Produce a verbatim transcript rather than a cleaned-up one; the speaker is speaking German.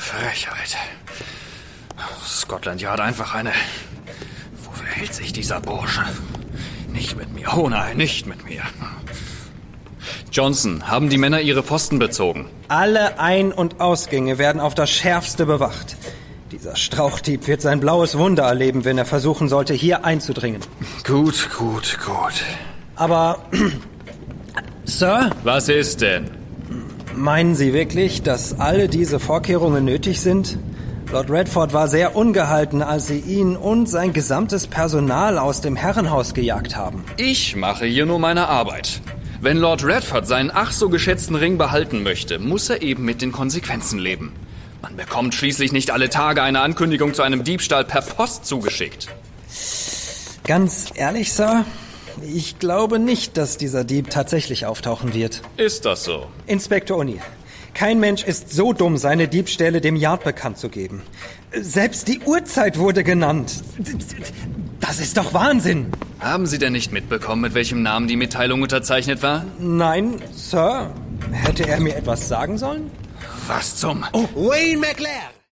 Frechheit. Scotland Yard einfach eine... Wo verhält sich dieser Bursche? Nicht mit mir. Oh nein, nicht mit mir. Johnson, haben die Männer ihre Posten bezogen? Alle Ein- und Ausgänge werden auf das Schärfste bewacht. Dieser Strauchdieb wird sein blaues Wunder erleben, wenn er versuchen sollte, hier einzudringen. Gut, gut, gut. Aber, Sir? Was ist denn? Meinen Sie wirklich, dass alle diese Vorkehrungen nötig sind? Lord Redford war sehr ungehalten, als Sie ihn und sein gesamtes Personal aus dem Herrenhaus gejagt haben. Ich mache hier nur meine Arbeit. Wenn Lord Redford seinen ach so geschätzten Ring behalten möchte, muss er eben mit den Konsequenzen leben. Man bekommt schließlich nicht alle Tage eine Ankündigung zu einem Diebstahl per Post zugeschickt. Ganz ehrlich, Sir, ich glaube nicht, dass dieser Dieb tatsächlich auftauchen wird. Ist das so? Inspektor O'Neill, kein Mensch ist so dumm, seine Diebstähle dem Yard bekannt zu geben. Selbst die Uhrzeit wurde genannt. Das ist doch Wahnsinn. Haben Sie denn nicht mitbekommen, mit welchem Namen die Mitteilung unterzeichnet war? Nein, Sir. Hätte er mir etwas sagen sollen? Was zum... Oh, Wayne McLeod!